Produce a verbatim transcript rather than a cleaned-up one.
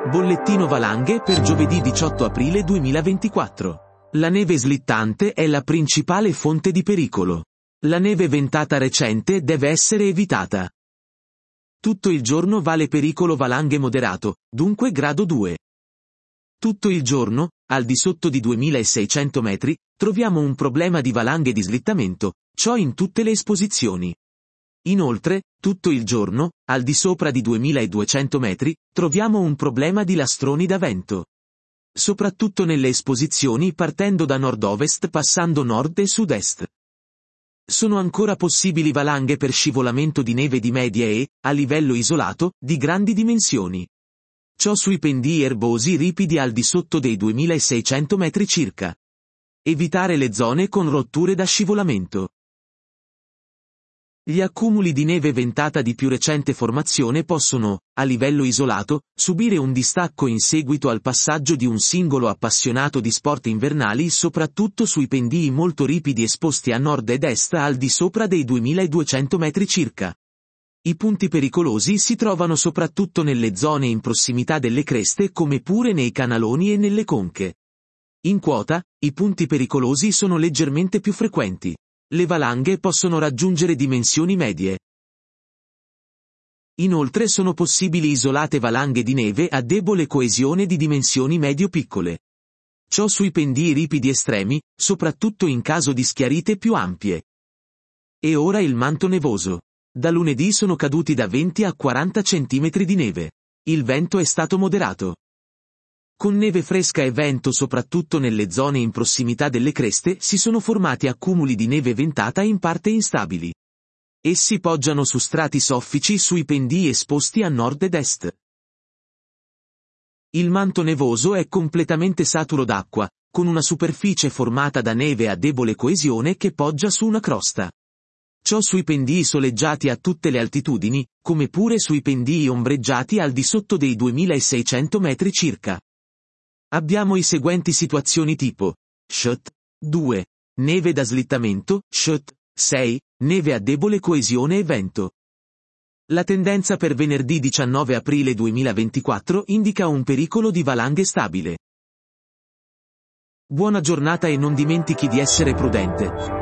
Bollettino valanghe per giovedì diciotto aprile duemilaventiquattro. La neve slittante è la principale fonte di pericolo. La neve ventata recente deve essere evitata. Tutto il giorno vale pericolo valanghe moderato, dunque grado due. Tutto il giorno, al di sotto di duemilaseicento metri, troviamo un problema di valanghe di slittamento, ciò in tutte le esposizioni. Inoltre, tutto il giorno, al di sopra di duemiladuecento metri, troviamo un problema di lastroni da vento. Soprattutto nelle esposizioni partendo da nord-ovest passando nord e sud-est. Sono ancora possibili valanghe per scivolamento di neve di media e, a livello isolato, di grandi dimensioni. Ciò sui pendii erbosi ripidi al di sotto dei duemilaseicento metri circa. Evitare le zone con rotture da scivolamento. Gli accumuli di neve ventata di più recente formazione possono, a livello isolato, subire un distacco in seguito al passaggio di un singolo appassionato di sport invernali soprattutto sui pendii molto ripidi esposti a nord ed est al di sopra dei duemiladuecento metri circa. I punti pericolosi si trovano soprattutto nelle zone in prossimità delle creste come pure nei canaloni e nelle conche. In quota, i punti pericolosi sono leggermente più frequenti. Le valanghe possono raggiungere dimensioni medie. Inoltre sono possibili isolate valanghe di neve a debole coesione di dimensioni medio-piccole. Ciò sui pendii ripidi estremi, soprattutto in caso di schiarite più ampie. E ora il manto nevoso. Da lunedì sono caduti da venti a quaranta centimetri di neve. Il vento è stato moderato. Con neve fresca e vento soprattutto nelle zone in prossimità delle creste si sono formati accumuli di neve ventata in parte instabili. Essi poggiano su strati soffici sui pendii esposti a nord ed est. Il manto nevoso è completamente saturo d'acqua, con una superficie formata da neve a debole coesione che poggia su una crosta. Ciò sui pendii soleggiati a tutte le altitudini, come pure sui pendii ombreggiati al di sotto dei duemilaseicento metri circa. Abbiamo i seguenti situazioni tipo: S H T due. Neve da slittamento, S H T sei. Neve a debole coesione e vento. La tendenza per venerdì diciannove aprile duemilaventiquattro indica un pericolo di valanghe stabile. Buona giornata e non dimentichi di essere prudente.